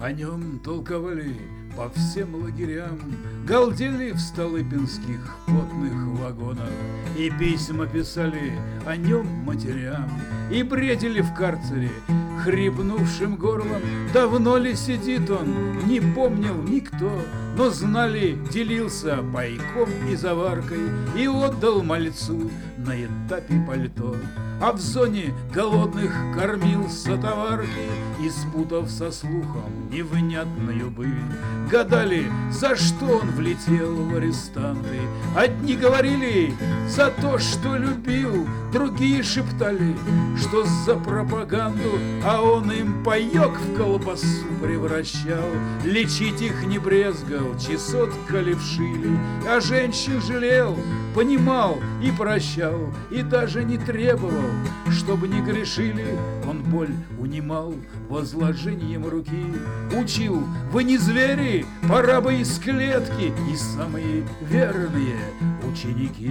О нем толковали по всем лагерям, галдели в столыпинских потных вагонах, и письма писали о нем матерям, и бредили в карцере хрипнувшим горлом. Давно ли сидит он, не помнил никто, но знали, делился пайком и заваркой, и отдал мальцу на этапе пальто. А в зоне голодных кормился товарки, и, спутав со слухом невнятную быль, гадали, за что он влетел в арестанты. Одни говорили за то, что любил, другие шептали, что за пропаганду, а он им паёк в колбасу превращал. Лечить их не брезгал, чесотка левшили, а женщин жалел, понимал и прощал, и даже не требовал, чтобы не грешили. Он боль унимал возложением руки, учил: вы не звери, пора бы из клетки. И самые верные ученики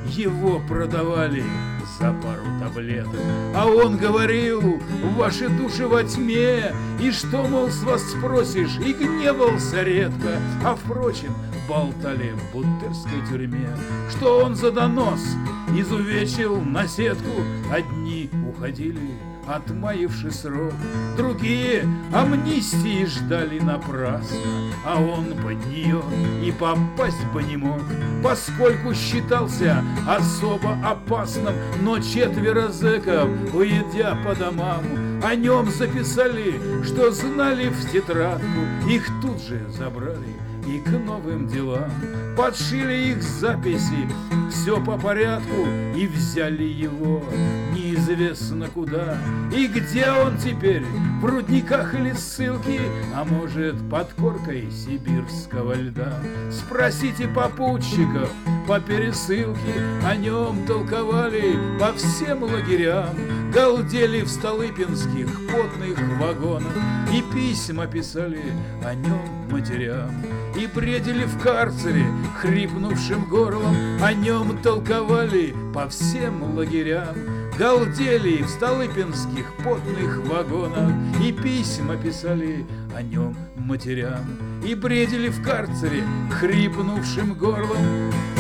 его продавали за пару таблеток, а он говорил: ваши души во тьме, и что, мол, с вас спросишь, и гневался редко. А впрочем, болтали в бутырской тюрьме, что он за донос изувечил на сетку. Одни уходили, отмаивши срок, другие амнистии ждали напрасно, а он под нее и попасть бы не мог, поскольку считался особо опасным. Но четверо зэков, уйдя по домам, о нем записали, что знали в тетрадку. Их тут же забрали и к новым делам подшили их записи, все по порядку, и взяли его неизвестно куда. И где он теперь, в рудниках или ссылке, а может, под коркой сибирского льда? Спросите попутчиков по пересылке, о нем толковали по всем лагерям, галдели в столыпинских потных вагонах, и письма писали о нем матерям, и бредили в карцере хрипнувшим горлом. О нем толковали по всем лагерям, галдели в столыпинских потных вагонах, и письма писали о нем матерям, и бредили в карцере хрипнувшим горлом.